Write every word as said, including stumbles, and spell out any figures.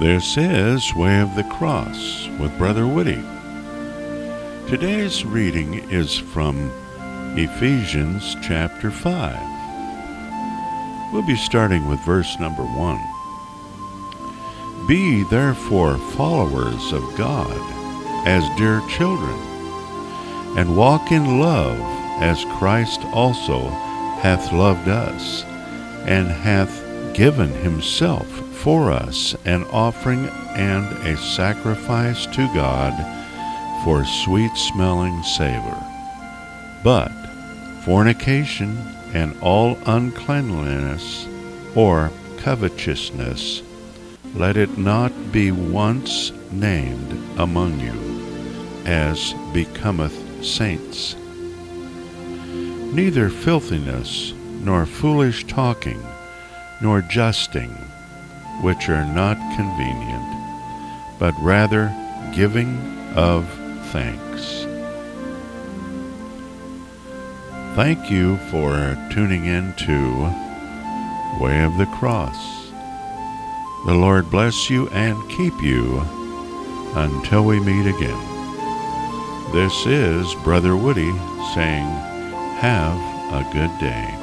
This is Way of the Cross with Brother Woody. Today's reading is from Ephesians chapter five. We'll be starting with verse number one. Be therefore followers of God as dear children, and walk in love as Christ also hath loved us, and hath given himself for us an offering and a sacrifice to God for sweet-smelling savor. But fornication and all uncleanliness or covetousness, let it not be once named among you, as becometh saints. Neither filthiness, nor foolish talking, nor jesting, which are not convenient, but rather giving of thanks. Thank you for tuning in to Way of the Cross. The Lord bless you and keep you until we meet again. This is Brother Woody saying, have a good day.